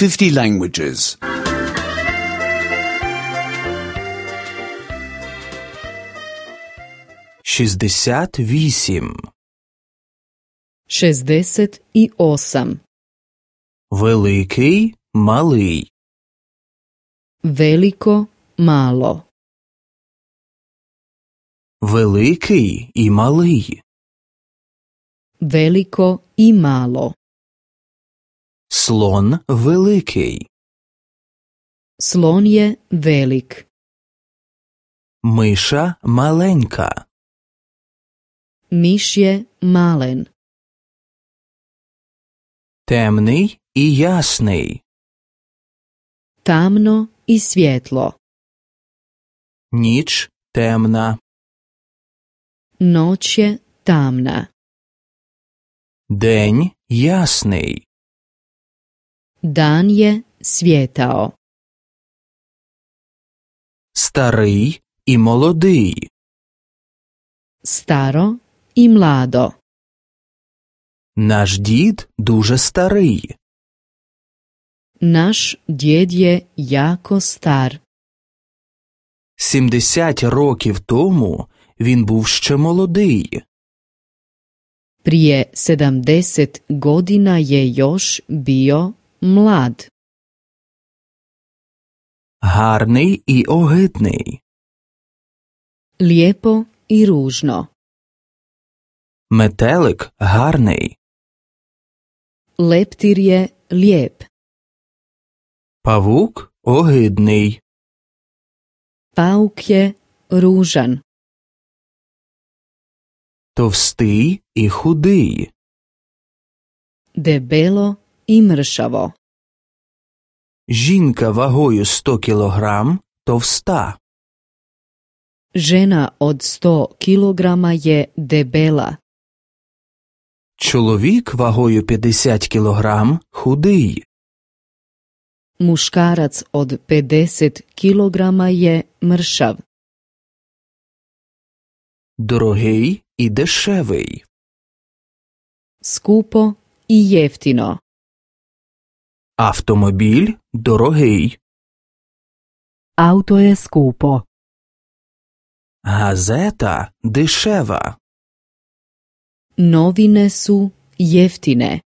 50 languages. 68. 68. Великий, малий. Veliko, malo. Великий і малий. Veliko i malo. Слон великий. Slon je velik. Миша маленька. Miš je malen. Темний і ясний. Tamno i svjetlo. Ніч темна. Noć je tamna. День ясний. Dan je svjetao. Старий і молодий. Staro i mlado. Наш дід дуже старий. Naš djed je jako star. 70 років тому він був ще молодий. Prije 70 godina je još bio mlad. Гарний і огидний. Lijepo i ružno. Метелик гарний. Leptir je lijep. Павук огидний. Pauk je ružan. Товстий і худий. Debelo i mršavo. Жінка вагою 100 кілограм товста. Žena od 100 kilograma je debela. Чоловік вагою 50 кілограм худий. Muškarac od 50 kilograma je mršav. Дорогий і дешевий. Skupo i jeftino. Автомобіль дорогий. Auto je skupo. Газета дешева. Novine su jeftine.